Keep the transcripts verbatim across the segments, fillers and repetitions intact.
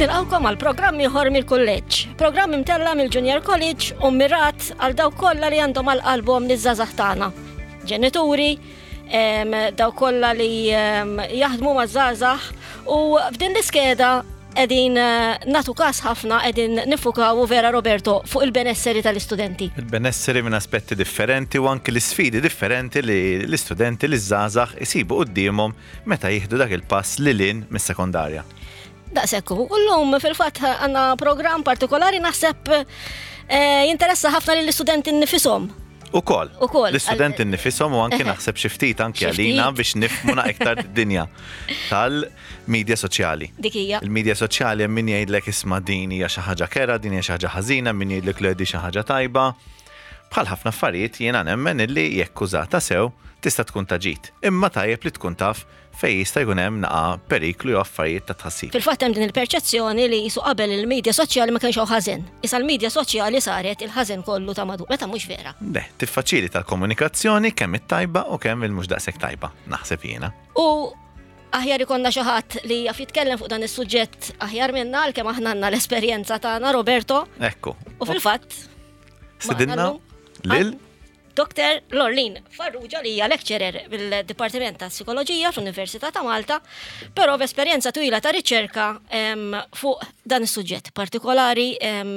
Nilqawkom għal programm ieħor mill-kulleġġ. Programm imtella mill-Junior College u mirat għal dawk kollha li għandhom għal qalbhom liż-żgħażagħ tagħna. Ġenituri, dawk kollha li jaħdmu maż-żgħażagħ u f'din l-iskeda qegħdin nagħtu każ ħafna qegħdin nifukaw vera Roberto fuq il-benesseri tal-istudenti. Il-benesseri minn aspetti differenti u anke l-isfidi differenti li l-istudenti li żgħażagħ isibu qudiemhom meta jieħdu dak il-pass lilin mis-sekondarja. Daqshekk kullhom fil-fatt għandna programm partikolari naħseb jinteressa ħafna lill-istudenti nnifishom. Ukoll. L-istudenti nnifishom u anke naħseb xi ftit anke għalina biex nifhmu iktar dinja tal-medja soċjali. Dik hija. Il-medja soċjali hemm min jgħidlek isma' din hija xi ħaġa kera, din hija xi ħaġa ħażina, min jgħidlek le di xi ħaġa tajba. Bħal ħafna affarijiet jiena nemmen illi jekk użata sew tista' tkun ta' ġid. Imma tajjeb li tkun taf fejn jista' jkun hemm naqa' periklu jew affarijiet ta' tħassib. Fil-fatt hemm din il-perċezzjoni li jisu qabel il-medja soċjali ma kienx hawn ħażen. Issa l-medja soċjali saret il-ħażen kollu ta' madu. Meta mhux vera. Le, tiffaċilita l-komunikazzjoni kemm it-tajba u kemm il-mhux daqshekk tajba, naħseb jiena. U aħjar ikonna xi ħadd li jaf jitkellem fuq dan is-suġġett aħjar minna għalkemm aħna għandna l-esperjenza tagħna Roberto. Ekku. U fil-fatt Sidinna lil Doktor Lorlin Farrugia li hija lecturer bil-Dipartiment ta' Psikoloġija fl-Università ta' Malta, però b'esperjenza twila ta' riċerka fuq dan is-suġġett partikolari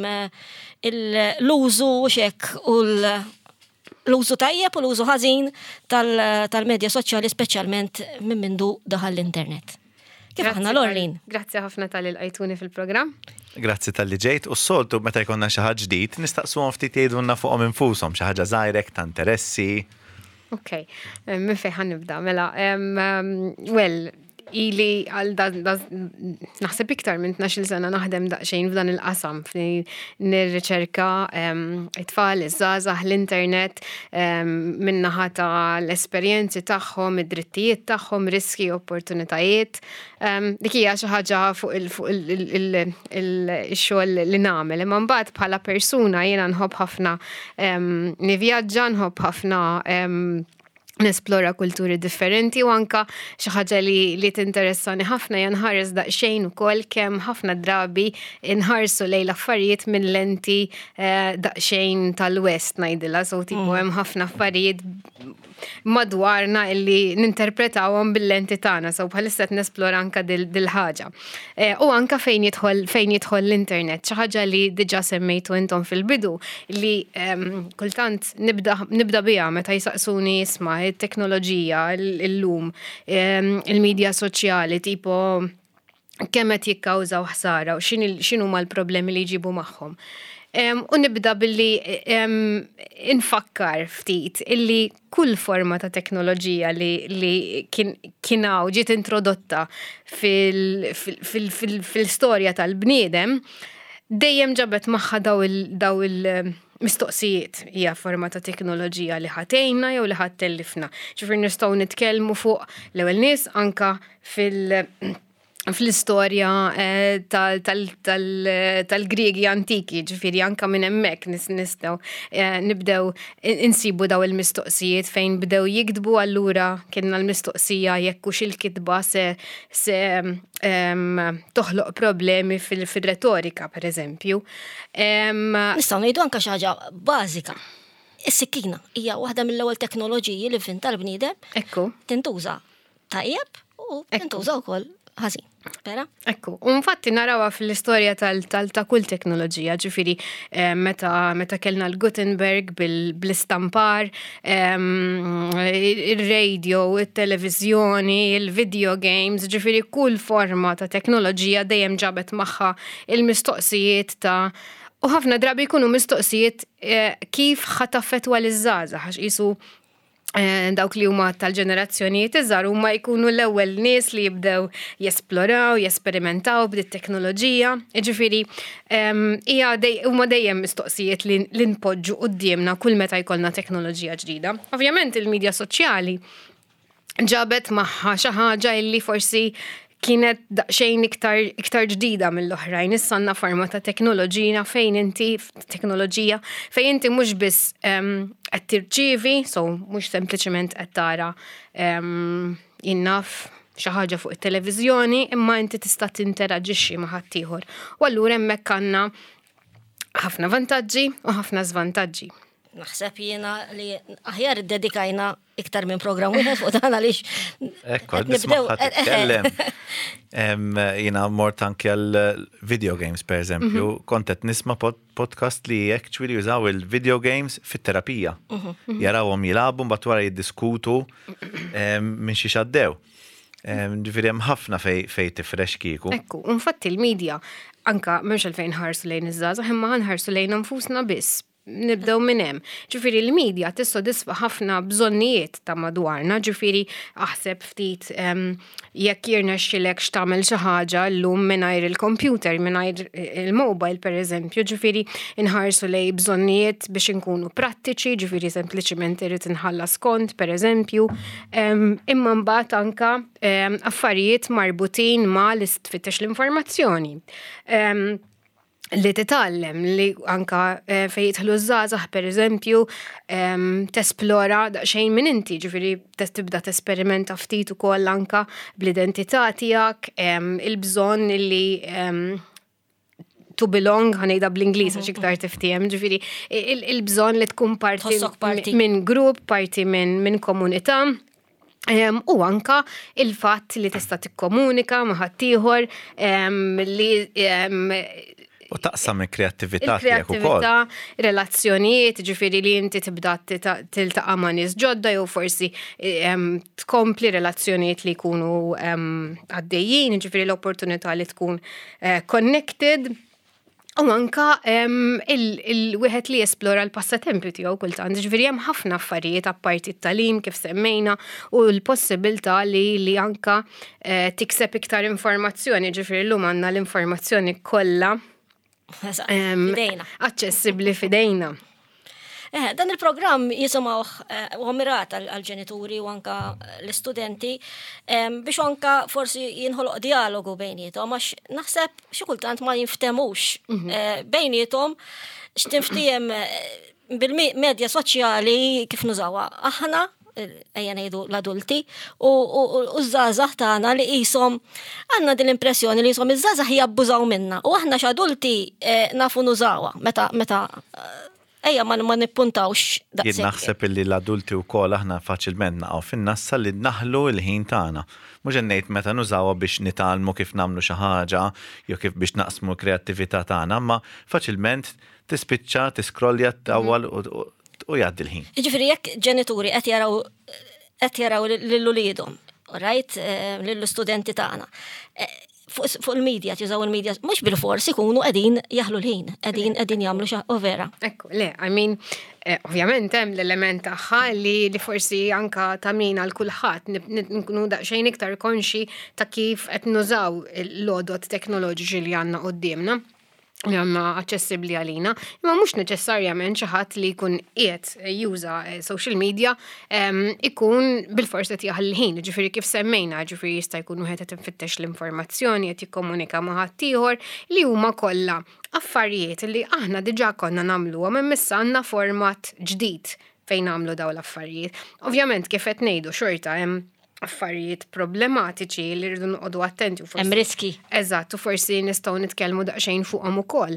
l-użu xek u l-użu tajjeb u l-użu ħażin tal-medja soċjali speċjalment minn mindu daħal l-internet. Kif aħna Lorlin? Grazzi ħafna tal-ilqajtuni fil-programm. Grazzi tal-li ġejt u s-soltu meta jkollna xi ħaġa ġdid nistaqsuhom ftit jgħidulna fuqhom infushom xi ħaġa żgħirek ta' interessi. Okay, minn fejn ħannibda mela well ili għal naħseb iktar minn tnax-il sena naħdem daqsxejn f'dan il-qasam nirriċerka it-tfal, iż-żgħażagħ, l-internet min-naħa tal-esperjenzi tagħhom, id-drittijiet tagħhom, riski, opportunitajiet. Dik hija xi ħaġa fuq il-xogħol li nagħmel. Imma mbagħad bħala persuna jiena nħobb ħafna nivvjaġġa, nħobb ħafna nesplora kulturi differenti u anka xi ħaġa li li tinteressani ħafna janħares daqsxejn ukoll kemm ħafna drabi inħarsu lejn affarijiet minn lenti daqsxejn tal-West ngħidilha, so tipo hemm ħafna affarijiet madwarna illi ninterpretawhom bil-lenti tagħna, so bħalissa qed nesplora anka dil-ħaġa. U anka fejn jidħol fejn jidħol l-internet, xi ħaġa li diġà semmejtu intom fil-bidu li kultant nibda nibda biha meta jsaqsuni isma' il-teknoloġija, il-lum, il-medja soċjali, tipo kemm qed jikkawżaw ħsara u x'inhu huma l-problemi li jġibu magħhom. U nibda billi infakkar ftit illi kull forma ta' teknoloġija li kienaw ġiet introdotta fil-storja tal-bniedem dejjem ġabet magħha daw il- mistoqsijiet hija forma ta' teknoloġija li ħatejna jew li ħattellifna. Ġifier nistgħu nitkellmu fuq l-ewwel nies anka fil- fl-istorja tal-Griegi antiki, ġifieri anka minn hemmhekk nistgħu nibdew insibu daw il-mistoqsijiet fejn bdew jiktbu allura kienna l-mistoqsija jekk hux il-kitba se se toħloq problemi fil-retorika pereżempju. Nistgħu ngħidu anke xi ħaġa bażika. Is-sikkina hija waħda mill-ewwel teknoloġiji li fint tal-bniedem. Ekku. Tintuża tajjeb u tintuża wkoll ħażin. Spera? Ekku, u infatti narawha fil-istorja ta' kull teknoloġija, ġifieri meta kellna l-Gutenberg bil-istampar, ir-radio, it-televiżjoni, il-video games, ġifieri kull forma ta' teknoloġija dejjem ġabet magħha il-mistoqsijiet ta' u ħafna drabi jkunu mistoqsijiet kif ħataffetwa liż-żgħażagħ għax qisu dawk li huma tal-ġenerazzjonijiet iżgħar huma jkunu l-ewwel nies li jibdew jesploraw, jesperimentaw b'dit-teknoloġija. Jiġifieri hija huma dejjem mistoqsijiet li npoġġu qudiemna kull meta jkollna teknoloġija ġdida. Ovvjament il-medja soċjali ġabet magħha xi ħaġa li forsi kienet daqsxejn iktar iktar ġdida mill-oħrajn. Issa għandna forma ta' teknoloġija fejn inti teknoloġija fejn inti mhux biss qed tirċievi, so mhux sempliċement qed tara enough xi ħaġa fuq it-televiżjoni imma inti tista' tinteraġixxi ma' ħadd ieħor. U allura hemmhekk għandna ħafna vantaġġi u ħafna żvantaġġi. Naħseb jiena li aħjar iddedikajna iktar minn programm wieħed fuq dan għaliex. Ekku, nisma' titkellem. Jiena mort anke għal video games pereżempju, kont qed nisma' podcast li actually jużaw il-video games fit-terapija. Jarawhom jilagħbu mbagħad wara jiddiskutu minn xi xaddew. Ġifieri hemm ħafna fejn tifrex kieku. Ekku, infatti il-medja anka m'hemmx għalfejn ħarsu lejn iż-żgħażagħ imma ħanħarsu lejn nfusna biss. Nibdew minn hemm. Ġifieri l-medja tissodisfa ħafna bżonnijiet ta' madwarna, ġifieri aħseb ftit jekk jirnexxilek x'tagħmel xi ħaġa llum mingħajr il-computer, mingħajr il-mobile pereżempju, ġifieri inħarsu lej bżonnijiet biex inkunu prattiċi, ġifieri sempliċiment irid inħallas kont pereżempju, imma mbagħad anke affarijiet marbutin ma' li tfittex l-informazzjoni. Li titgħallem li anka fejn jidħlu żgħażagħ pereżempju tesplora daqsxejn minn inti, ġifieri tibda tesperimenta ftit ukoll anka bl-identità tiegħek, il-bżonn li to belong ħanejda bl-Ingliż għax iktar tiftihem, ġifieri il-bżonn li tkun parti minn grupp, parti minn komunità. U anka il-fatt li tista' tikkomunika ma' ħadd ieħor li U taqsam il-kreattività tiegħek ukoll. Il-kreattività, relazzjonijiet, ġifieri li inti tibda tiltaqa' ma' nies ġodda jew forsi tkompli relazzjonijiet li jkunu għaddejjin, ġifieri l-opportunità li tkun connected. U anka il-wieħed li jesplora l-passatempi tiegħu kultant, ġifieri hemm ħafna affarijiet apparti t-tagħlim kif semmejna u l-possibilità li li anka tikseb iktar informazzjoni, ġifieri llum għandna l-informazzjoni kollha fidejna. Aċċessibbli fidejna. Eh, dan il-programm jisimgħu huwa mirat għall-ġenituri u anka l-istudenti biex anka forsi jinħoloq dialogu bejnietom għax naħseb xi kultant ma jinftemux bejnietom x'tinftiem bil-medja soċjali kif nużawha aħna ejja ngħidu l-adulti u żgħażagħ tagħna li qishom għandna din l-impressjoni li qishom iż-żgħażagħ jabbużaw minnha u aħna x'adulti nafu nużawha meta meta ejja ma nippuntawx daqshekk. Jien naħseb illi l-adulti wkoll aħna faċilment naqgħu fin-nassa li naħlu l-ħin tagħna. Mhux ngħid meta nużawha biex nitgħallmu kif nagħmlu xi ħaġa jew kif biex naqsmu l-kreattività tagħna, imma faċilment tispiċċa tiskrolja tawwal u jgħaddi l-ħin. Jiġifieri jekk ġenituri qed jaraw qed jaraw lil-uliedhom, right, lill-istudenti tagħna. Fuq il-medja, jużaw il-medja, mhux bil-forsi jkunu qegħdin jaħlu l-ħin, qegħdin qegħdin jagħmlu xi vera. Ekku, le, I mean, ovvjament hemm l-element tagħha li li forsi anka tamina l kulħadd nkunu daqsxejn iktar konxi ta' kif qed nużaw l-għodot teknoloġiċi li għandna qudiemna. li għanna aċċessibbli għalina, imma mhux neċessarjament xi ħadd li jkun qiegħed juża social media ikun bil-fors qed jaħal ħin, ġifieri kif semmejna, ġifieri jista' jkun wieħed qed infittex l-informazzjoni qed jikkomunika ma' ħadd ieħor li huma kollha affarijiet li aħna diġà konna nagħmluhom imma issa għandna format ġdid fejn nagħmlu dawn l-affarijiet. Ovvjament kif qed ngħidu xorta hemm affarijiet problematiċi li rridu noqogħdu attenti u forsi. Hemm riski. Eżatt, u forsi nistgħu nitkellmu daqsxejn fuqhom ukoll.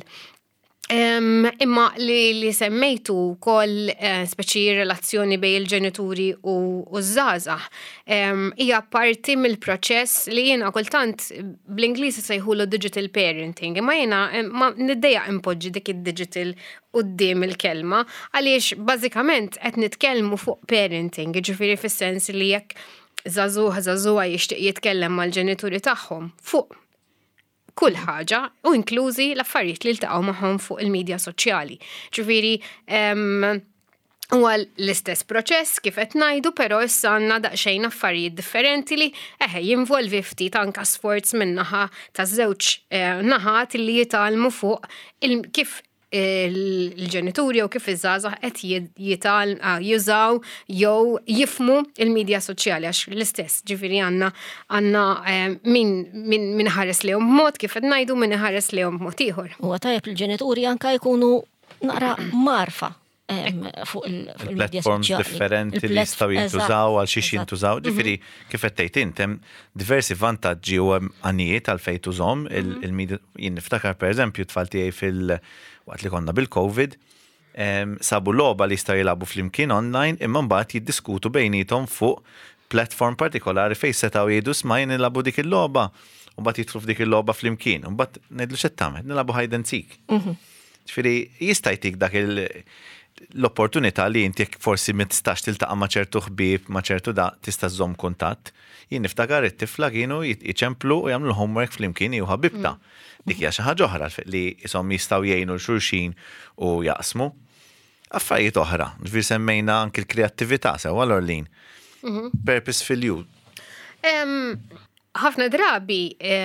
Um, imma li, li semmejtu wkoll uh, speċi relazzjoni bejn il-ġenituri u żgħażagħ hija um, parti mill-proċess li jiena kultant bl-Ingliż sejħulu digital parenting, imma jiena ma niddejjaq impoġġi dik id-digital quddiem il-kelma għaliex bażikament qed nitkellmu fuq parenting, jiġifieri fis-sens li jekk żagħżugħ żagħżugħa jixtieq jitkellem mal-ġenituri tagħhom fuq kull ħaġa u inklużi l-affarijiet li ltaqgħu magħhom fuq il-medja soċjali. Ġifieri huwa l-istess proċess kif qed ngħidu, però issa għandna daqsxejn affarijiet differenti li eħe jinvolvi ftit anke sforz min-naħa taż-żewġ naħat li jitgħallmu fuq kif il-ġenituri u kif iż-żgħażagħ qed jital jużaw jew jifmu il-medja soċjali għax l-istess, ġifieri għandna għandna min min ħares lehom b'mod kif qed ngħidu min ħares lehom b'mod ieħor. Huwa tajjeb il-ġenituri anke jkunu naqra marfa fuq il-medja platforms soċjali. differenti li jistgħu jintużaw għal xiex jintużaw. Ġifieri kif qed tgħid int hemm diversi vantaġġi u għanijiet għal fejn tużhom il-medja. Jien niftakar pereżempju tfal tiegħi fil waqt li konna bil-COVID sabu logħba li jistgħu jilagħbu flimkien online imma mbagħad jiddiskutu bejnietom fuq platform partikolari fejn setgħu jgħidu sma' jien nilagħbu dik il-logħba u mbagħad jidħlu f'dik il-logħba flimkien u mbagħad ngħidlu x'qed tagħmel, nilagħbu hide and seek. Ġifieri jista' jtik dak l-opportunità li inti forsi ma tistax tiltaqa' ma' ċertu ħbieb ma' ċertu da tista' żomm kuntatt. Jien niftakar it-tifla kienu jiċemplu u jagħmlu l-homework flimkien jew ħabibta. Dik hija xi ħaġa oħra li isom jistgħu jgħinu l-xulxin u jaqsmu. Affarijiet oħra, ġifieri semmejna anke l-kreattività sewwa l-Orlin. Purposeful use. Ħafna drabi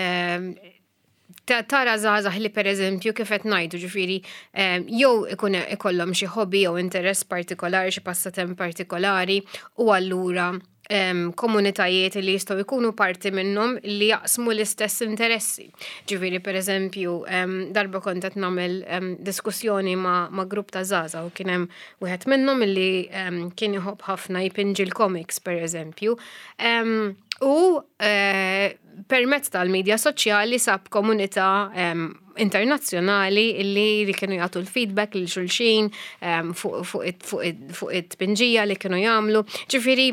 tara żgħażagħ li pereżempju kif qed ngħidu ġifieri jew ikun ikollhom xi hobby jew interess partikolari, xi passatemp partikolari u allura komunitajiet li jistgħu jkunu parti minnhom li jaqsmu l-istess interessi. Ġifieri pereżempju darba kont qed nagħmel diskussjoni ma' grupp ta' żgħażagħ u kien hemm wieħed minnhom li kien iħobb ħafna jipinġi l-comics pereżempju. U permezz tal-medja soċjali sab komunità internazzjonali illi li kienu jagħtu l-feedback lil xulxin fuq it-tpinġija li kienu jagħmlu. Ġifieri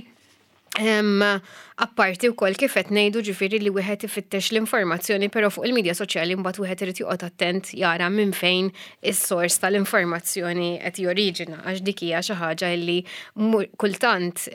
apparti wkoll kif qed ngħidu ġifieri li wieħed ifittex l-informazzjoni però fuq il-medja soċjali mbagħad wieħed irid joqgħod attent jara minn fejn is-sors tal-informazzjoni qed joriġina għax dik hija xi ħaġa li kultant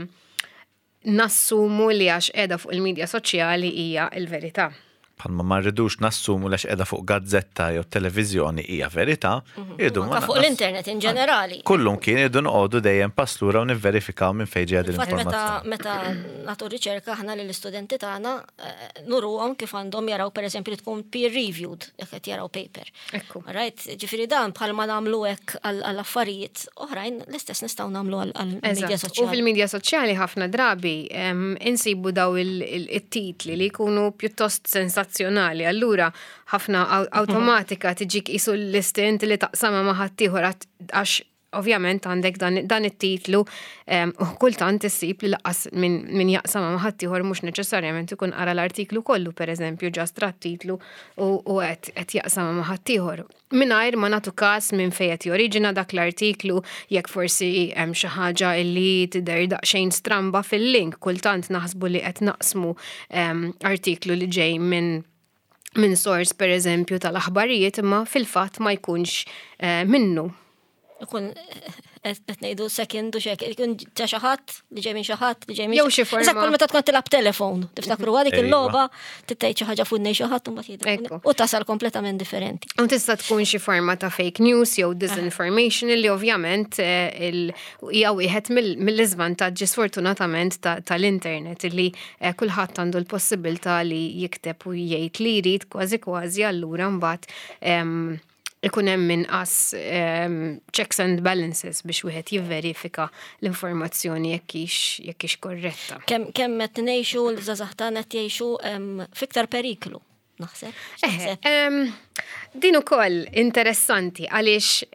nassumu li għax qiegħda fuq il-medja soċjali hija l-verità. Bħalma ma rridux nassumu li qiegħda fuq gazzetta jew televiżjoni hija verità, irdu ma fuq l-internet in ġenerali. Kullum kien irdu noqogħdu dejjem passlura u nivverifikaw minn fejn ġejja l-informazzjoni. Meta nagħtu riċerka aħna lill-istudenti tagħna nuruhom kif għandhom jaraw pereżempju li tkun peer reviewed jekk qed jaraw paper. Right, ġifieri dan bħalma nagħmlu hekk għall-affarijiet oħrajn l-istess nistgħu nagħmlu għall-medja soċjali. U fil-medja soċjali ħafna drabi insibu daw it-titli li jkunu pjuttost sensazzjonali. Allura ħafna awtomatika tiġik isu l-istent li taqsama ma' ħaddieħor għax ovvjament għandek dan it-titlu u kultant issib li laqas min jaqsama ma' ħaddieħor mhux neċessarjament ikun qara l-artiklu kollu pereżempju ġast titlu u qed jaqsama ma' ħaddieħor. Mingħajr ma nagħtu każ minn fejn qed joriġina dak l-artiklu jekk forsi hemm xi ħaġa li tidher daqsxejn stramba fil-link, kultant naħsbu li qed naqsmu artiklu li ġej minn minn sors pereżempju tal-aħbarijiet imma fil-fatt ma jkunx minnu. Ikun qed ngħidu second u xek, ikun ta' xi ħadd li ġej minn xi ħadd li ġej minn jew xi forma. Issa kull meta tkun tilab telefon, tiftakru dik il-logħba titgħid xi ħaġa fuq xi ħadd u mbagħad jidher u tasal kompletament differenti. U tista' tkun xi forma ta' fake news jew disinformation li ovvjament hija wieħed mill-iżvantaġġi sfortunatament tal-internet li kulħadd għandu l-possibilità li jikteb u jgħid li jrid kważi kważi allura mbagħad ikun hemm inqas checks and balances biex wieħed jivverifika l-informazzjoni jekk hix korretta. Kemm kemm qed ngħixu l-żgħażagħ tagħna qed jgħixu fiktar periklu, naħseb. Din ukoll interessanti għaliex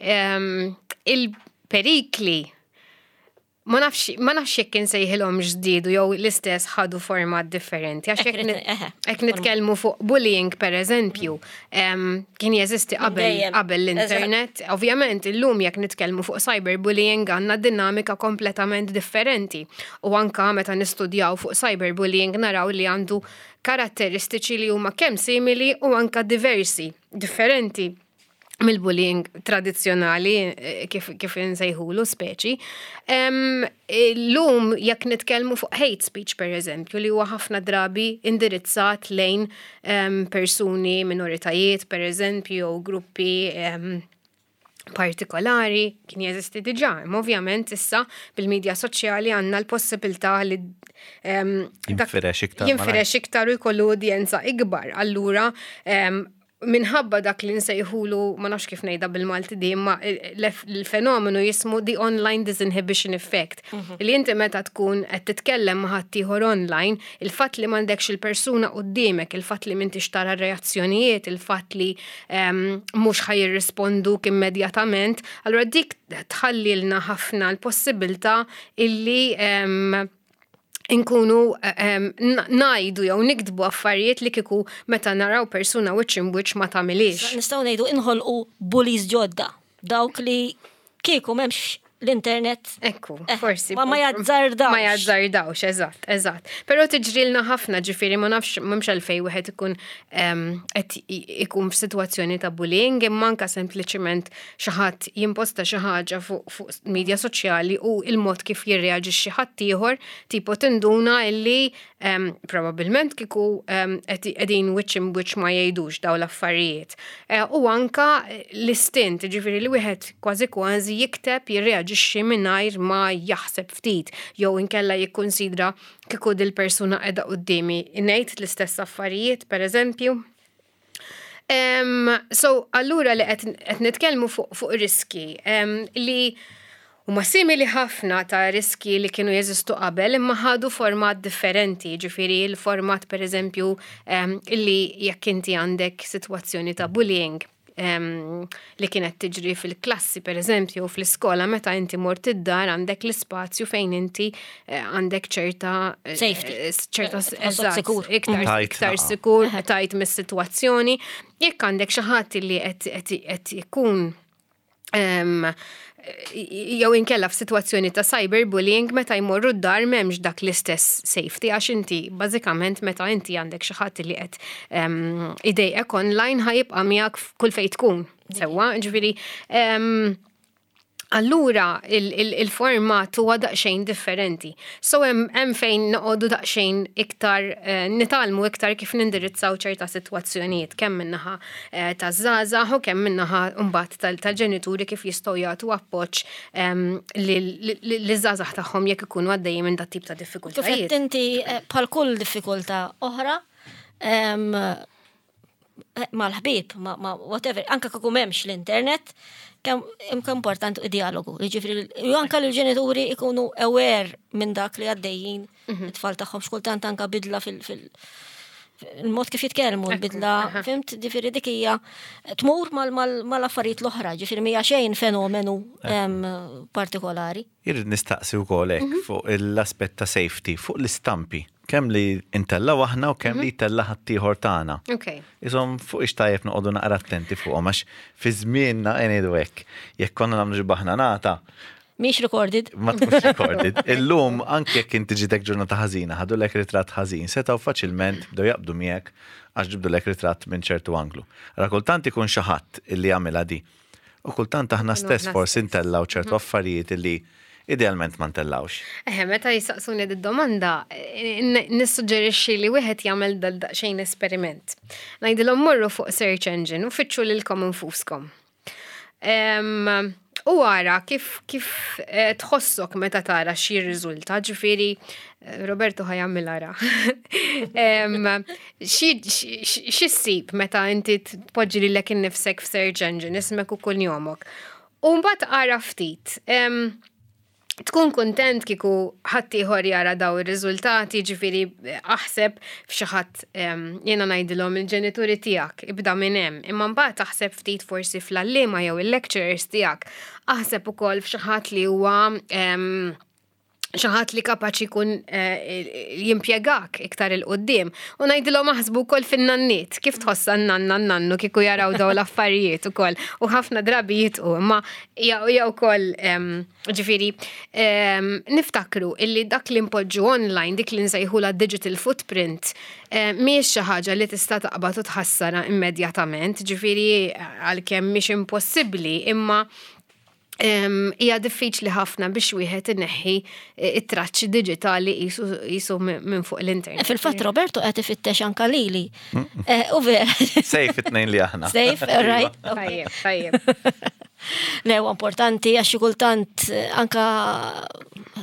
il-perikli ma nafx ma nafx jekk insejħilhom ġdiedu jew l-istess ħadu format differenti għax hekk nitkellmu fuq bullying pereżempju kien jeżisti qabel qabel l-internet. Ovvjament illum jekk nitkellmu fuq cyberbullying għandna dinamika kompletament differenti u anke meta nistudjaw fuq cyberbullying naraw li għandu karatteristiċi li huma kemm simili u anke diversi, differenti mill-bullying tradizzjonali kif kif insejħulu speċi. Llum jekk nitkellmu fuq hate speech pereżempju li huwa ħafna drabi indirizzat lejn persuni minoritajiet pereżempju jew gruppi partikolari kien jeżisti diġà. Ovvjament issa bil-medja soċjali għandna l-possibilità li jinfirex iktar jinfirex iktar u jkollu udjenza ikbar. Allura minħabba dak li nsejħulu, ma nafx kif ngħidha bil-Malti di, ma l-fenomenu jismu the online disinhibition effect. Li inti meta tkun qed titkellem ma' ħadd ieħor online, il-fatt li m'għandekx il-persuna quddiemek, il-fatt li m'intix tara reazzjonijiet, il-fatt li mhux ħajirrisponduk immedjatament, allura dik tħallilna ħafna l-possibilità illi inkunu najdu jew nikdbu affarijiet li kiku meta naraw persuna wiċċ in wiċċ ma tagħmilix. Nistgħu ngħidu inħolqu bullies ġodda, dawk li kieku m'hemmx l-internet. Ekku, forsi. Ma ma jazzardawx. Ma jazzardawx, eżatt, eżatt. Però tiġrilna ħafna ġifieri ma nafx m'hemmx għalfejn wieħed ikun qed ikun f'sitwazzjoni ta' bullying, imma anke sempliċement xi ħadd jimposta xi ħaġa fuq media soċjali u il-mod kif jirreaġixxi ħadd ieħor tipo tinduna illi probabbilment kieku qegħdin wiċċ in wiċċ ma jgħidux dawn l-affarijiet. U anke l-istint, ġifieri li wieħed kważi kważi jikteb jirreaġixxi mingħajr ma jaħseb ftit jew inkella jikkunsidra kieku dil-persuna qiegħda qudiemi ngħid l-istess affarijiet pereżempju. So allura li qed nitkellmu fuq riski li huma simili ħafna ta' riski li kienu jeżistu qabel imma ħadu format differenti, ġifieri l-format pereżempju illi jekk inti għandek sitwazzjoni ta' bullying li kienet tiġri fil-klassi per eżempju fl-iskola meta inti mort id-dar għandek l-ispazju fejn inti għandek ċerta safety, ċerta sikur, iktar sikur, tajt mis-sitwazzjoni, jekk għandek xi ħadd li qed ikun jew inkella f'sitwazzjoni ta' cyberbullying meta jmorru d-dar m'hemmx dak l-istess safety għax inti bażikament meta inti għandek xi ħadd li qed idejqek online ħajibqa' miegħek kull fejn tkun. Sewwa, ġifieri allura il-format huwa daqsxejn differenti. So hemm fejn noqogħdu daqsxejn iktar nitalmu iktar kif nindirizzaw ċerta sitwazzjonijiet kemm min-naħa taż-żgħażagħ u kemm min-naħa mbagħad tal-ġenituri kif jistgħu jagħtu appoġġ liż-żgħażagħ tagħhom jekk ikunu għaddejjin minn dat tip ta' diffikultajiet. Kif inti bħal kull diffikultà oħra mal-ħbieb, ma whatever, anke kieku m'hemmx l-internet, kemm importanti id-dialogu. Jiġifieri anke l-ġenituri ikunu aware minn dak li għaddejjin it-tfal tagħhom x'kultant anke bidla fil il-mod kif jitkellmu l-bidla, fimt, ġifieri dik hija tmur mal-affarijiet l-oħra, ġifieri mhija xejn fenomenu partikolari. Irid nistaqsi wkoll hekk fuq l-aspett ta' safety, fuq l-istampi. Kemm li intella waħna u kemm li jtella ħaddieħor tagħna. Isom fuq ix tajjeb noqogħdu naqra attenti fuqhom għax fi żmienna ngħidu hekk. Jekk konna nagħmlu ġibaħna nagħta. Mhix recorded. Ma tkunx recorded. Illum anke jekk inti ġitek ġurnata ħażina, ħadu lek ritratt ħażin, setgħu faċilment bdew jaqbdu miegħek għax ġibdu lek ritratt minn ċertu anglu. Ra kultant ikun xi ħadd illi jagħmilha di. U kultant aħna stess forsi ntellaw ċertu affarijiet illi idealment ma ntellawx. Eħe, meta jisaqsuni d-domanda, nissuġġerixxi li wieħed jagħmel daqsxejn esperiment. Ngħidilhom morru fuq search engine u fitxu lilkom infuskom. U għara kif kif tħossok meta tara xi riżulta, ġifieri Roberto ħajamil ara. Xi ssib meta inti tpoġġi lilek innifsek f'search engine ismek u kull jomok. U mbagħad ara ftit. Tkun kontent kieku ħadd ieħor jara daw ir-riżultati, ġifieri aħseb f'xi ħadd jiena ngħidilhom il-ġenituri tiegħek ibda minn hemm, imma mbagħad taħseb ftit forsi fl-allima jew il-lecturers tiegħek, aħseb ukoll f'xi ħadd li huwa xaħat li kapaċi kun jimpjegak iktar il-qoddim. U ngħidilhom aħsbu wkoll fin-nannit, kif tħossa n-nanna n-nannu kieku jaraw daw l-affarijiet ukoll. U ħafna drabi jitqu, imma jew ukoll ġifieri niftakru illi dak li npoġġu online, dik li nsejħula digital footprint, mhijiex xi ħaġa li tista' taqbad u tħassara immedjatament, ġifieri għalkemm mhix impossibbli, imma hija diffiċli ħafna biex wieħed inneħħi it-traċċi diġitali qisu minn fuq l-internet. Fil-fatt Roberto qed ifittex anke lili. U vera. Sejf it-tnejn li aħna. Sejf, right. Tajjeb, tajjeb. Le huwa importanti għax xi kultant anke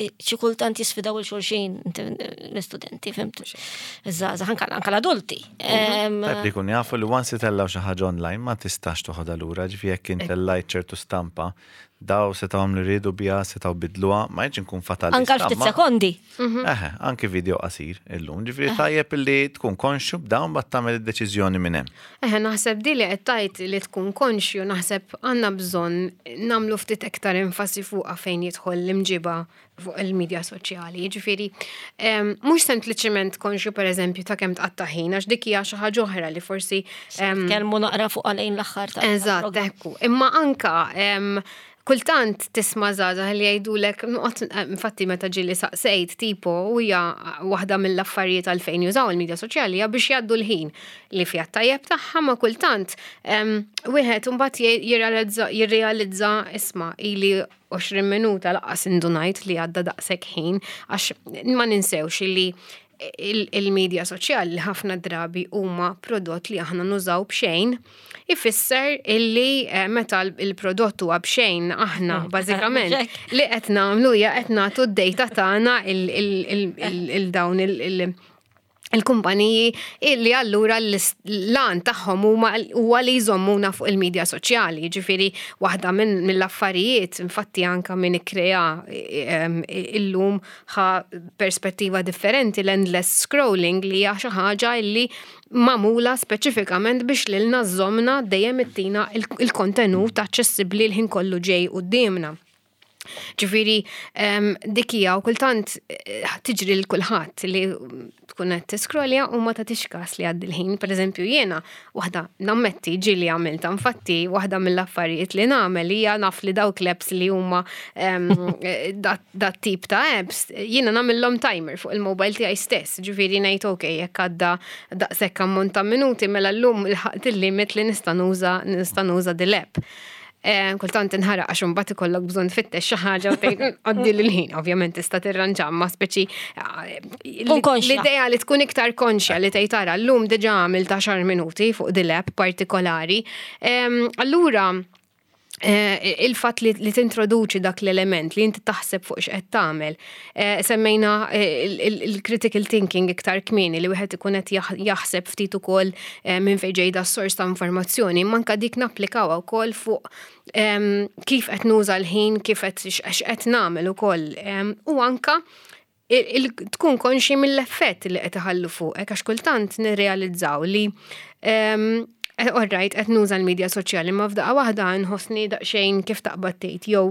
xi kultant jisfidaw il-xulxin l-istudenti, fimt? Iż-żaza, anka l-adulti. Tajb li kun jafu li once tellaw xi ħaġa online ma tistax toħodha lura, ġifi jekk intellajt ċertu stampa, daw setaw li rridu bija, setaw bidluha, ma jġin kun fatalista. Anka ftit sekondi. Eħe, anki video qasir illum, ġifi tajjeb li tkun konxu b'dawn bat tagħmel id-deċiżjoni minn hemm. Eħe, naħseb di li qed tajt li tkun konxju, naħseb għandna bżonn nagħmlu ftit iktar enfasi fuqha fejn jidħol l-imġiba fuq il-medja soċjali. Ġifieri, mhux sempliċement konxju pereżempju ta' kemm tqatta' ħin, għax dik hija xi ħaġa oħra li forsi kelmu naqra fuq għalejn l-aħħar ta' Eżatt, ekku. Imma anka kultant tisma' żgħażagħ li jgħidulek, infatti meta ġieli saqsejt tipo hija waħda mill-affarijiet għalfejn jużaw il-medja soċjali hija biex jgħaddu l-ħin li fiha tajjeb tagħha ma kultant wieħed imbagħad jirrealizza isma' ili għoxrin minuta laqqas indunajt li għadda daqshekk ħin għax ma ninsewx li il-medja soċjali ħafna drabi huma prodott li aħna nużaw b'xejn, ifisser illi meta il-prodott huwa b'xejn aħna bażikament li qed nagħmlu hija qed nagħtu d-dejta tagħna il-dawn il-kumpaniji illi allura l-lan tagħhom huwa li jżommuna fuq il-medja soċjali. Ġifieri waħda mill-affarijiet infatti anke min ikkrea illum ħa perspettiva differenti l-endless scrolling li hija xi ħaġa illi magħmula speċifikament biex lilna żommna dejjem ittina il-kontenut aċċessibbli l-ħin kollu ġej qudiemna. Ġifieri dik hija u kultant tiġri l kulħadd li tkun qed tiskrolja u ma tagħtix każ li għaddi l-ħin. Pereżempju jiena waħda nammetti ġieli għamilta infatti waħda mill-affarijiet li nagħmel hija naf li dawk l-apps li huma dat tip ta' apps jiena nagħmilhom timer fuq il-mobile tiegħi stess. Ġifieri ngħid okej jekk għadda daqshekk ammont ta' minuti mela llum ilħaqt il-limit li nista' nuża nista' nuża dil-app. Kultant inħaraq għax imbagħad ikollok bżonn tfittex xi ħaġa u tgħid qoddi l-ħin, ovvjament tista' tirranġa ma speċi l-idea li tkun iktar konxja li tgħid tara llum diġà għamilt għaxar minuti fuq dil-app partikolari. Allura il-fatt li tintroduċi dak l-element li inti taħseb fuq x'qed tagħmel. Semmejna il-critical thinking iktar kmieni li wieħed ikun qed jaħseb ftit ukoll minn fejn ġejda s-sors ta' informazzjoni, manka dik napplikawha wkoll fuq kif qed nuża l-ħin, kif qed x'qed nagħmel ukoll. U anka tkun konxi mill-effett li qed iħallu fuqek għax kultant nirrealizzaw li Alright, qed nuża l-medja soċjali ma f'daqqa waħda nħossni daqsxejn kif taqbad tgħid jew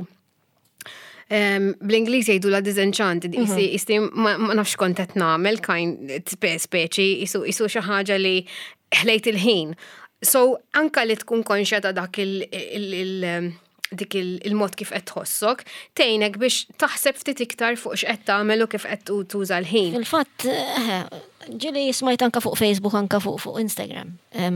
bl-Ingliż jgħidu la disenchanted, isi ma nafx kont qed nagħmel kind speċi isu xi ħaġa li ħlejt il-ħin. So anka li tkun konxja ta' dak dik il-mod kif qed tħossok, tgħinek biex taħseb ftit iktar fuq x'qed tagħmel u kif qed tuża l-ħin. Fil-fatt, ġieli smajt anka fuq Facebook anka fuq Instagram.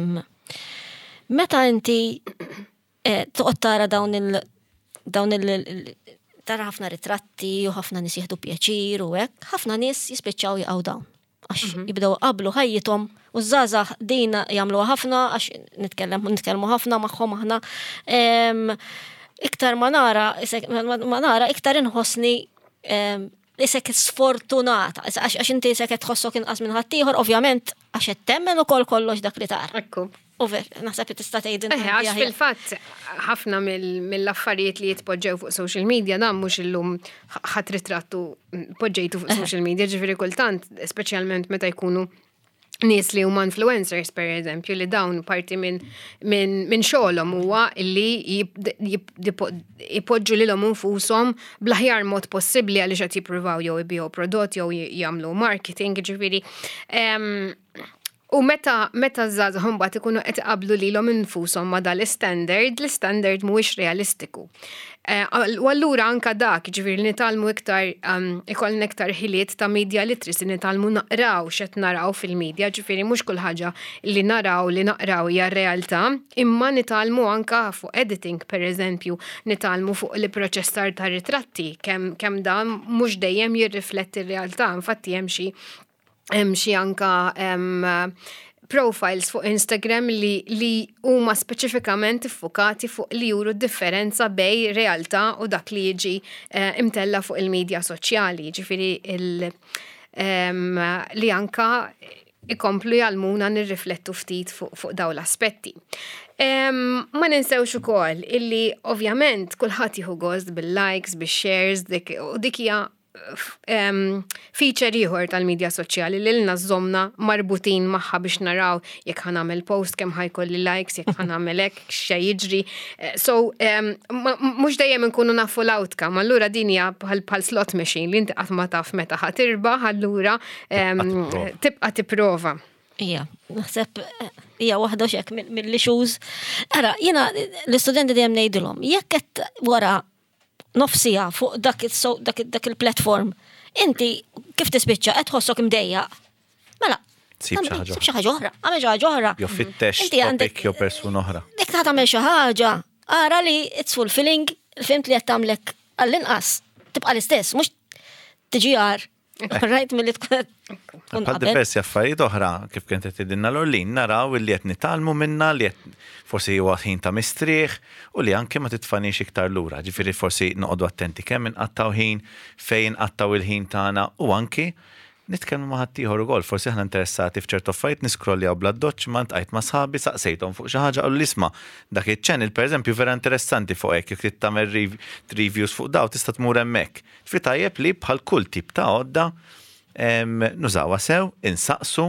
Meta inti toqgħod tara dawn il dawn il tara ħafna ritratti u ħafna nies jieħdu pjaċir u hekk, ħafna nies jispiċċaw jaqgħu dawn. Għax jibdew qablu ħajjithom u żgħażagħ din jagħmluha ħafna għax nitkellem nitkellmu ħafna magħhom aħna. Iktar ma nara ma nara iktar inħossni isek sfortunata, għax inti isek tħossok inqas minn ħaddieħor, ovvjament għax qed temmen ukoll kollox dak li tara. Ekku. Over, naħseb tista' tgħidin. Għax fil-fatt ħafna mill-affarijiet li jitpoġġew fuq social media dan mhux illum ħadd ritrattu poġġejtu fuq social media, ġifieri kultant, speċjalment meta jkunu nies li huma influencers per eżempju li dawn parti minn minn xogħolhom huwa li jipoġġu lilhom infushom bl-aħjar mod possibbli għaliex qed jippruvaw jew ibiegħu prodott jew jagħmlu marketing, ġifieri u meta meta żgħażagħ imbagħad ikunu qed iqabblu lilhom infushom ma' dal-istandard, l-istandard mhuwiex realistiku. U allura anka dak, ġifieri nitalmu iktar ikollna iktar ħiliet ta' media literacy, nitalmu naqraw x'qed naraw fil-medja, ġifieri mhux kull ħaġa li naraw li naqraw hija realtà, imma nitalmu anka fuq editing pereżempju, nitalmu fuq li proċessar ta' ritratti, kemm kemm dan mhux dejjem jirrifletti r-realtà, infatti hemm xi hemm xi anka profiles fuq Instagram li li huma speċifikament iffokati fuq li juru differenza bej realtà u dak li jiġi uh, imtella fuq il-medja soċjali, ġifiri il- um, li anka ikomplu jgħalmuna nirriflettu ftit fuq fu daw l-aspetti. Um, ma ninsewx ukoll illi ovvjament kulħadd jieħu gost bil-likes, bil-shares, dik, u dik hija um, feature ieħor tal-medja soċjali li lna żomna marbutin magħha biex naraw jekk ħanamel post kemm ħajkolli likes, jekk ħanamel hekk x'se jiġri. So um, mhux dejjem inkunu nafu l-outcome, allura din hija bħal slot machine li inti qatt ma taf meta ħatirbaħ, allura um, tibqa' tipprova. Ija, naħseb, ija waħda xek mill-issues. Ara, jena l-istudenti dejjem ngħidilhom, jekk qed wara nofsija fuq dak il-platform, inti kif tispiċċa qed tħossok imdejjaq. Mela, Sib xi ħaġa. Sib xi ħaġa oħra, għamel xi ħaġa oħra. Jo fittex topic jew persuna oħra. Dik ta' tagħmel xi ħaġa, ara li it's fulfilling, fimt li qed tagħmlek għall-inqas tibqa' l-istess, mhux tiġi għar. Rajt mill-li tkun Bħal diversi affarijiet oħra kif kien qed tidilna l-Orlin naraw li qed nitalmu minna li qed forsi huwa ħin ta' mistrieħ u li anke ma titfanix iktar lura. Ġifieri forsi noqogħdu attenti kemm inqattaw ħin, fejn inqattaw il-ħin tagħna u anki nitkellmu ma' ħadd ieħor ukoll, forsi aħna interessati f'ċertu affarijiet niskroljaw bla doċ ma ntqajt ma' sħabi saqsejthom fuq xi ħaġa u l-isma' dak iċ-channel pereżempju vera interessanti fuq hekk jekk trid tagħmel reviews fuq daw tista' tmur hemmhekk. Fi tajjeb li bħal kull tip ta' għodda nużawha sew, insaqsu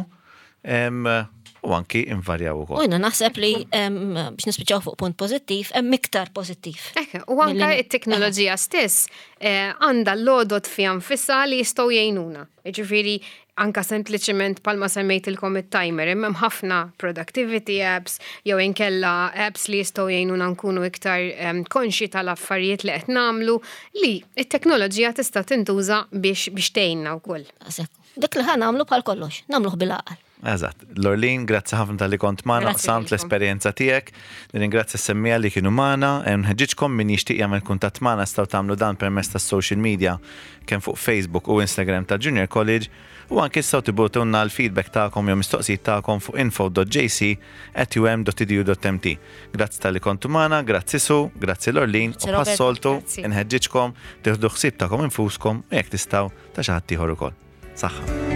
u anki invarjaw ukoll. Ujna naħseb li biex nispiċċaw fuq punt pożittiv, hemm iktar pożittiv. U anke it-teknoloġija stess għandha l-għodot fi anfissa li jistgħu jgħinuna. Ġifieri anka sempliċement palma semmejtilkom it-timer, hemm ħafna productivity apps jew inkella apps li jistgħu jgħinuna nkunu iktar konxi tal-affarijiet li qed nagħmlu li t-teknoloġija tista' tintuża biex biex tgħinna wkoll. Dik li ħa nagħmlu bħal kollox, nagħmluh bil-għaqal. Eżatt. Lorlin, grazzi ħafna tal-li kont magħna, samt l-esperjenza tiegħek. Nirringrazzja s-semmija li kienu magħna, nħeġġitkom min jixtieq jagħmel kuntatt magħna staw tagħmlu dan permezz tas-social media kemm fuq Facebook u Instagram ta' Junior College u anke staw tibgħutulna l-feedback tagħkom jew mistoqsijiet tagħkom fuq info dot j c at u m dot e d u dot m t. Grazzi tal-li kontu magħna, grazzi Su, grazzi Lorlin, u bħas-soltu nħeġġitkom tieħdu ħsieb tagħkom infuskom u jekk tistgħu ta' xi ħadd ieħor ukoll. Saħħa.